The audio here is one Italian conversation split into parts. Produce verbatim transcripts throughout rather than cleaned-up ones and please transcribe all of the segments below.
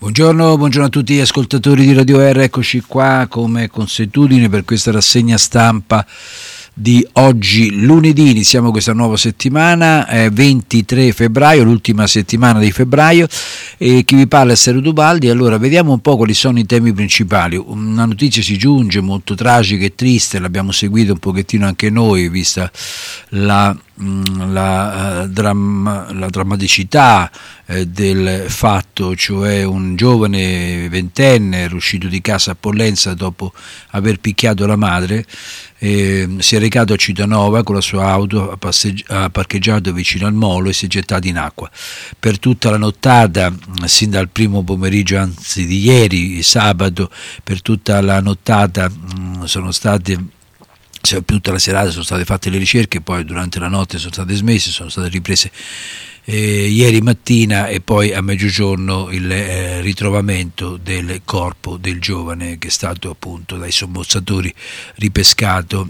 Buongiorno, buongiorno a tutti gli ascoltatori di Radio R, eccoci qua come consuetudine per questa rassegna stampa di oggi lunedì. Iniziamo questa nuova settimana, eh, ventitré febbraio, l'ultima settimana di febbraio, e chi vi parla è Sergio Dubaldi. Allora vediamo un po' quali sono i temi principali. Una notizia ci giunge molto tragica e triste, l'abbiamo seguita un pochettino anche noi, vista la La, uh, dram- la drammaticità eh, del fatto, cioè un giovane ventenne uscito di casa a Pollenza dopo aver picchiato la madre, eh, si è recato a Citanova con la sua auto, ha, passeggi- ha parcheggiato vicino al molo e si è gettato in acqua. Per tutta la nottata, sin dal primo pomeriggio, anzi di ieri, sabato, per tutta la nottata mh, sono state Cioè, tutta la serata sono state fatte le ricerche, poi durante la notte sono state smesse, sono state riprese eh, ieri mattina, e poi a mezzogiorno il eh, ritrovamento del corpo del giovane che è stato appunto dai sommozzatori ripescato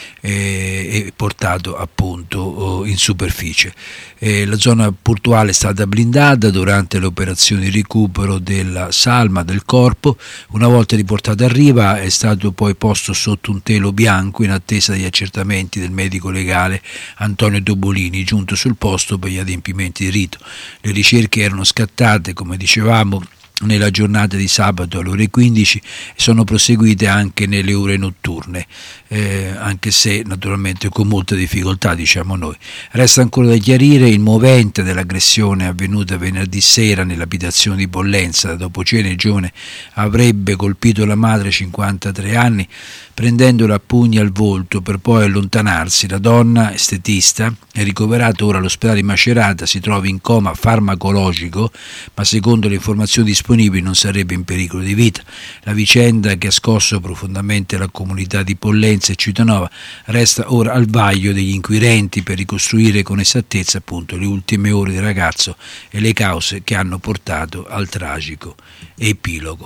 eh, e portato appunto oh, in superficie. Eh, la zona portuale è stata blindata durante le operazioni di recupero della salma del corpo. Una volta riportato a riva è stato poi posto sotto un telo bianco in attesa degli accertamenti del medico legale Antonio Tobolini, giunto sul posto per gli adempimenti di rito. Le ricerche erano scattate, come dicevamo, nella giornata di sabato alle ore quindici e sono proseguite anche nelle ore notturne, eh, anche se naturalmente con molta difficoltà, diciamo noi. Resta ancora da chiarire il movente dell'aggressione avvenuta venerdì sera nell'abitazione di Pollenza. Dopo cena il giovane avrebbe colpito la madre, cinquantatré anni, prendendola a pugni al volto per poi allontanarsi. La donna, estetista, è ricoverata ora all'ospedale di Macerata, si trova in coma farmacologico, ma secondo le informazioni disponibili non sarebbe in pericolo di vita. La vicenda, che ha scosso profondamente la comunità di Pollenza e Citanova, resta ora al vaglio degli inquirenti per ricostruire con esattezza appunto le ultime ore del ragazzo e le cause che hanno portato al tragico epilogo.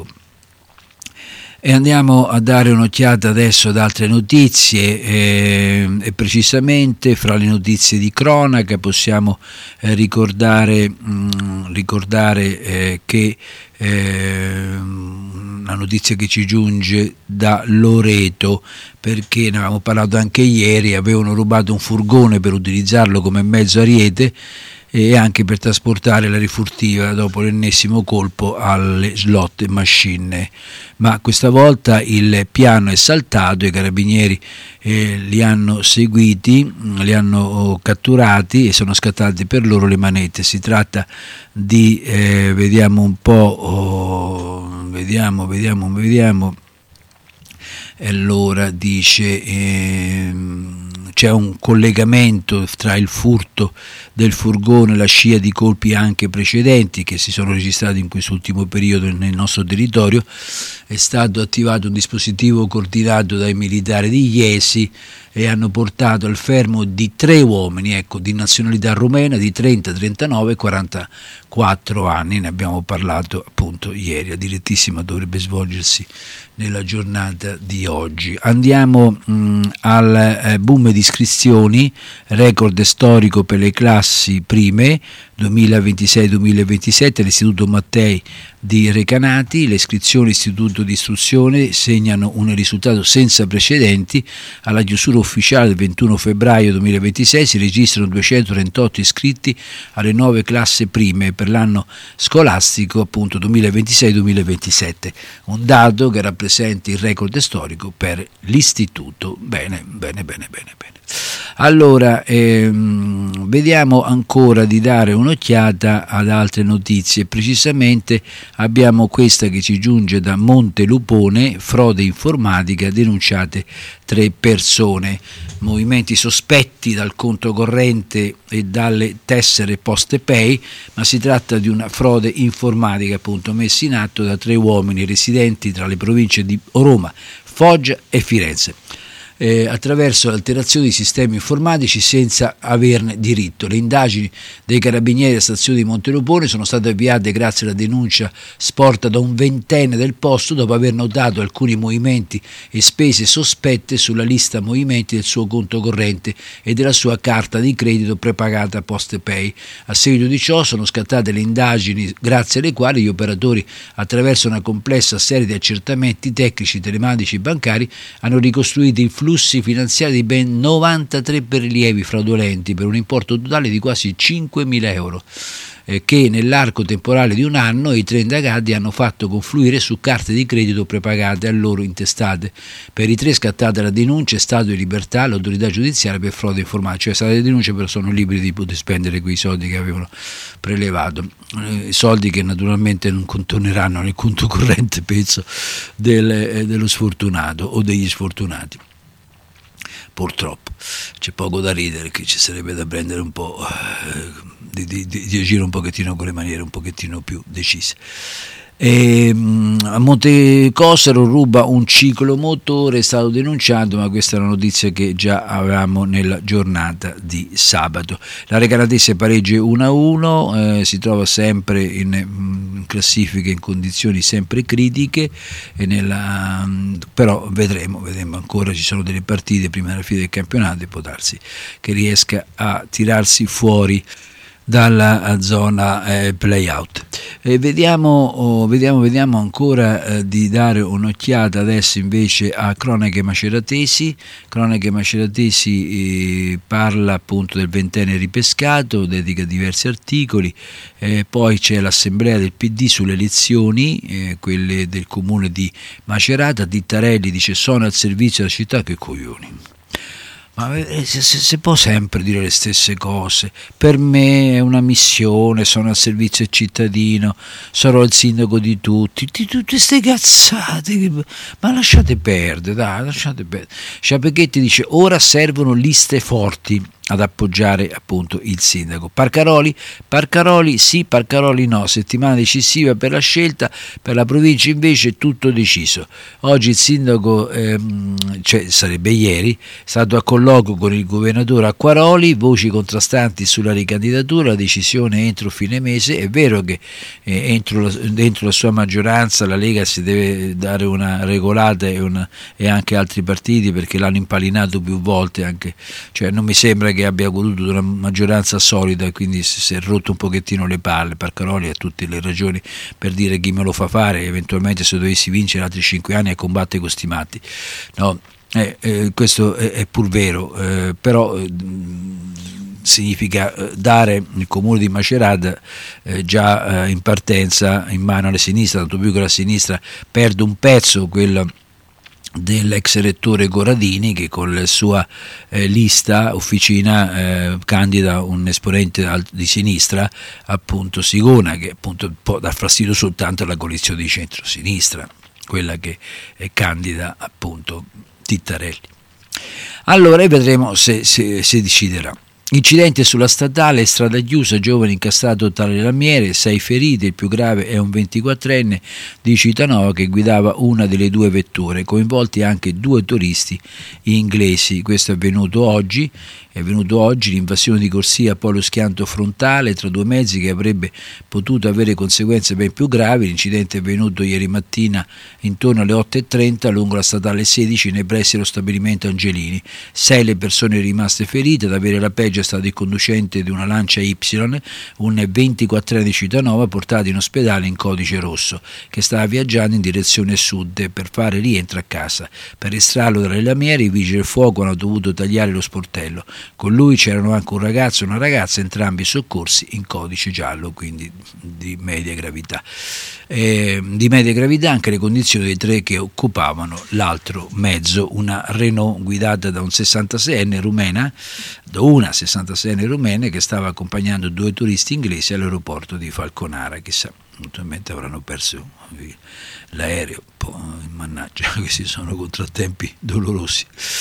E andiamo a dare un'occhiata adesso ad altre notizie, eh, e precisamente fra le notizie di cronaca possiamo eh, ricordare, mh, ricordare eh, che eh, una notizia che ci giunge da Loreto, perché ne avevamo parlato anche ieri. Avevano rubato un furgone per utilizzarlo come mezzo ariete e anche per trasportare la rifurtiva dopo l'ennesimo colpo alle slot machine, ma questa volta il piano è saltato, i carabinieri eh, li hanno seguiti, li hanno catturati e sono scattate per loro le manette. Si tratta di eh, vediamo un po' oh, vediamo vediamo vediamo e allora dice eh, c'è un collegamento tra il furto del furgone e la scia di colpi anche precedenti che si sono registrati in quest'ultimo periodo nel nostro territorio. È stato attivato un dispositivo coordinato dai militari di Iesi e hanno portato al fermo di tre uomini, ecco, di nazionalità rumena, di trenta, trentanove e quarantaquattro anni. Ne abbiamo parlato appunto ieri, la direttissima dovrebbe svolgersi nella giornata di oggi. Andiamo mh, al eh, boom di iscrizioni, record storico per le classi prime duemilaventisei duemilaventisette all'Istituto Mattei di Recanati. Le iscrizioni all'Istituto di Istruzione segnano un risultato senza precedenti. Alla chiusura ufficiale del ventuno febbraio duemilaventisei si registrano duecentotrentotto iscritti alle nuove classi prime per l'anno scolastico appunto duemilaventisei duemilaventisette, un dato che rappresenta il record storico per l'istituto. Bene, bene, bene, bene, bene. Allora, ehm, vediamo ancora di dare un'occhiata ad altre notizie. Precisamente abbiamo questa che ci giunge da Montelupone: frode informatica, denunciate tre persone. Movimenti sospetti dal conto corrente e dalle tessere PostePay, ma si tratta di una frode informatica appunto messa in atto da tre uomini residenti tra le province di Roma, Foggia e Firenze. eh, attraverso l'alterazione di sistemi informatici senza averne diritto. Le indagini dei carabinieri della stazione di Montelupone sono state avviate grazie alla denuncia sporta da un ventenne del posto dopo aver notato alcuni movimenti e spese sospette sulla lista movimenti del suo conto corrente e della sua carta di credito prepagata PostePay. A seguito di ciò sono scattate le indagini grazie alle quali gli operatori, attraverso una complessa serie di accertamenti tecnici, telematici e bancari, hanno ricostruito i flussi finanziari di ben novantatré prelievi fraudolenti per un importo totale di quasi cinquemila euro, eh, che nell'arco temporale di un anno i tre indagati hanno fatto confluire su carte di credito prepagate a loro intestate. Per i tre scattata la denuncia è stato in libertà l'autorità giudiziaria per frode informatica, cioè state le denunce però sono liberi di poter spendere quei soldi che avevano prelevato, eh, soldi che naturalmente non contorneranno nel conto corrente, penso, del, eh, dello sfortunato o degli sfortunati. Purtroppo c'è poco da ridere, che ci sarebbe da prendere un po' eh, di, di, di agire un pochettino con le maniere un pochettino più decise. E, a Montecosero ruba un ciclomotore, è stato denunciato, ma questa è una notizia che già avevamo nella giornata di sabato. La Recanatese pareggia uno a uno, eh, si trova sempre in, in classifiche in condizioni sempre critiche, e nella, però vedremo, vedremo ancora, ci sono delle partite prima della fine del campionato e può darsi che riesca a tirarsi fuori dalla zona eh, play-out. E vediamo, oh, vediamo, vediamo ancora eh, di dare un'occhiata adesso invece a Cronache Maceratesi. Cronache Maceratesi eh, parla appunto del ventenne ripescato, dedica diversi articoli, eh, poi c'è l'assemblea del P D sulle elezioni, eh, quelle del comune di Macerata. Dittarelli dice: sono al servizio della città, che coglioni. Ma se, se, se può sempre dire le stesse cose, per me è una missione, sono al servizio del cittadino, sarò il sindaco di tutti, di tutte queste cazzate, ma lasciate perdere, dai, lasciate perdere. Sciapeghetti dice: ora servono liste forti ad appoggiare appunto il sindaco. Parcaroli, Parcaroli sì, Parcaroli no, settimana decisiva per la scelta, per la provincia invece è tutto deciso. Oggi il sindaco, ehm, cioè sarebbe ieri, è stato a colloquio con il governatore Acquaroli, voci contrastanti sulla ricandidatura, la decisione entro fine mese. È vero che eh, entro, la, dentro la sua maggioranza la Lega si deve dare una regolata e, una, e anche altri partiti, perché l'hanno impalinato più volte, anche, cioè non mi sembra che che abbia goduto di una maggioranza solida, e quindi si è rotto un pochettino le palle. Parcaroli ha tutte le ragioni per dire: chi me lo fa fare, eventualmente se dovessi vincere altri cinque anni a combattere con sti matti, no? Eh, eh, questo è, è pur vero, eh, però eh, significa dare il comune di Macerata eh, già eh, in partenza in mano alla sinistra, tanto più che la sinistra perde un pezzo, quella dell'ex rettore Corradini, che con la sua eh, lista officina eh, candida un esponente di sinistra, appunto Sigona, che appunto può dar fastidio soltanto alla coalizione di centro-sinistra, quella che eh, candida appunto Dittarelli. Allora vedremo se, se, se deciderà. Incidente sulla statale, strada chiusa, giovane incastrato tra le lamiere, sei feriti, il più grave è un ventiquattrenne di Citanova che guidava una delle due vetture, coinvolti anche due turisti inglesi. Questo è avvenuto oggi, è avvenuto oggi l'invasione di corsia, poi lo schianto frontale tra due mezzi che avrebbe potuto avere conseguenze ben più gravi. L'incidente è avvenuto ieri mattina intorno alle otto e trenta lungo la statale sedici nei pressi dello stabilimento Angelini. Sei le persone rimaste ferite, ad avere la peggio è stato il conducente di una Lancia Y, un ventiquattrenne di Citanova, portato in ospedale in codice rosso, che stava viaggiando in direzione sud per fare rientro a casa. Per estrarlo dalle lamiere i vigili del fuoco hanno dovuto tagliare lo sportello. Con lui c'erano anche un ragazzo e una ragazza, entrambi soccorsi in codice giallo, quindi di media gravità. Eh, di media gravità anche le condizioni dei tre che occupavano l'altro mezzo, una Renault guidata da un sessantaseienne rumena, da una sessantaseienne rumena che stava accompagnando due turisti inglesi all'aeroporto di Falconara. Chissà, naturalmente avranno perso l'aereo, mannaggia, questi sono contrattempi dolorosi.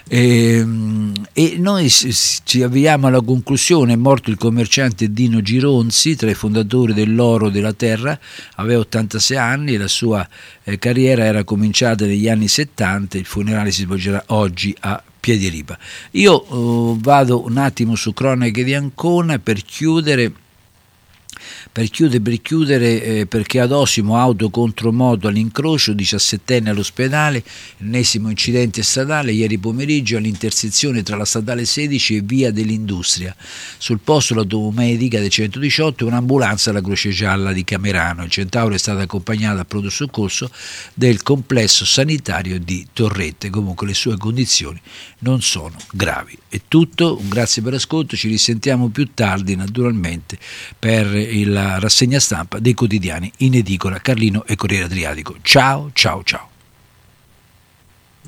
E, e noi ci avviamo alla conclusione. È morto il commerciante Dino Gironzi, tra i fondatori dell'Oro della Terra, aveva ottantasei anni e la sua eh, carriera era cominciata negli anni settanta. Il funerale si svolgerà oggi a Piediripa. Io uh, vado un attimo su Cronache di Ancona per chiudere. Per chiudere, per chiudere eh, perché ad Osimo auto contro moto all'incrocio, diciassettenne all'ospedale, ennesimo incidente stradale ieri pomeriggio all'intersezione tra la statale sedici e via dell'Industria. Sul posto l'automedica del centodiciotto e un'ambulanza alla Croce Gialla di Camerano. Il Centauro è stato accompagnato al pronto soccorso del complesso sanitario di Torrette. Comunque le sue condizioni non sono gravi. È tutto, un grazie per l'ascolto, ci risentiamo più tardi naturalmente per il rassegna stampa dei quotidiani in edicola Carlino e Corriere Adriatico. Ciao, ciao, ciao.